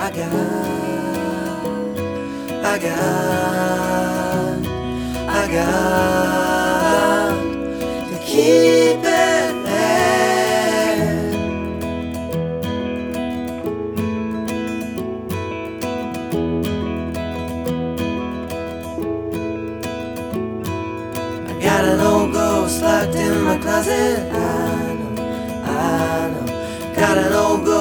I got to keep it there. I got an old ghost locked in my closet. I know. Got an old ghost